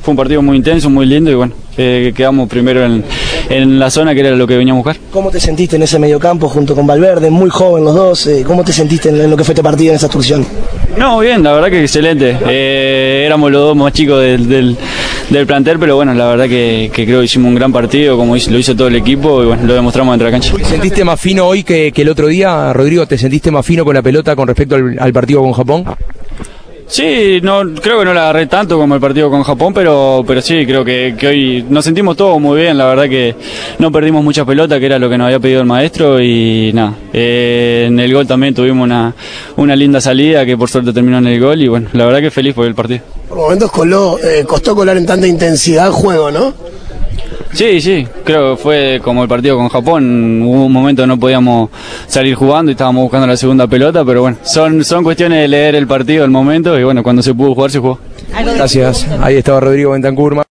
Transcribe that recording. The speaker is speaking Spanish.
fue un partido muy intenso, muy lindo y bueno, quedamos primero en la zona que era lo que veníamos a buscar. ¿Cómo te sentiste en ese mediocampo junto con Valverde, muy joven los dos? ¿Cómo te sentiste en lo que fue este partido, en esa excursión? No, bien, la verdad que excelente. Éramos los dos más chicos del plantel, pero bueno, la verdad que creo que hicimos un gran partido, como lo hizo todo el equipo y bueno, lo demostramos dentro de la cancha. ¿Te sentiste más fino hoy que el otro día, Rodrigo? ¿Te sentiste más fino con la pelota con respecto al partido con Japón? Sí, no, creo que no la agarré tanto como el partido con Japón, pero sí, creo que hoy nos sentimos todos muy bien, la verdad que no perdimos mucha pelota, que era lo que nos había pedido el maestro y nada, en el gol también tuvimos una linda salida que por suerte terminó en el gol y bueno, la verdad que feliz por el partido. Por momentos costó colar en tanta intensidad el juego, ¿no? Sí, creo que fue como el partido con Japón, hubo un momento que no podíamos salir jugando y estábamos buscando la segunda pelota, pero bueno, son cuestiones de leer el partido, el momento, y bueno, cuando se pudo jugar, se jugó. Gracias, ahí estaba Rodrigo Bentancur.